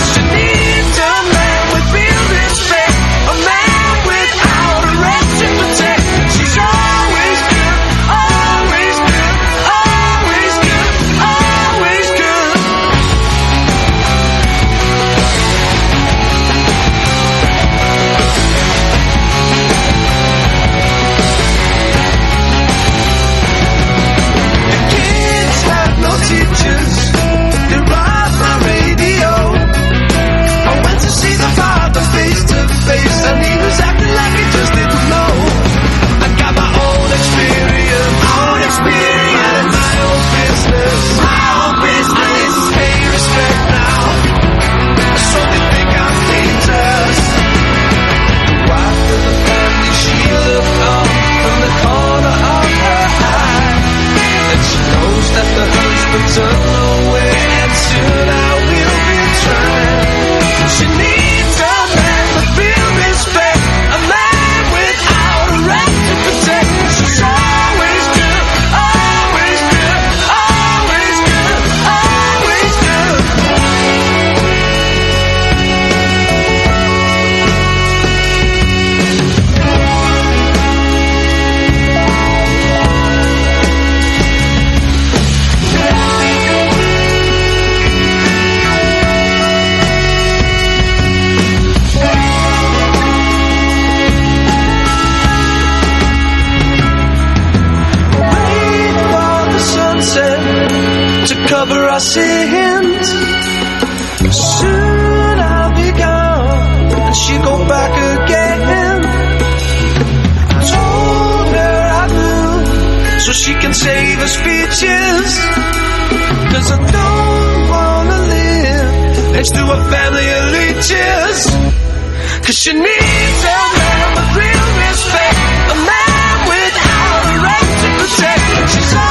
she needs a man with real respect, a man without a right to protect. She's always good, always good, always good, always good. The kids have no teachers, they ride my radio. I went to see the father face to face, and he was acting like he just didn't know. I got my own experience, and my own business. And this is pay respect now, so they think I'm dangerous. The wife of the family, she looked up from the corner of her eye, and she knows that the husband's away, and soon I will be trying. She needs a man with real respect, a man without a right to protect. She's always good, always good, always good, always good. Wait for the sunset to cover our sins. Soon I'll be gone, and she'll go back again. I told her I do, so she can save her speeches. 'Cause I don't wanna live next to a family of leeches. 'Cause she needs a man with real respect, a man without a right to protect. She's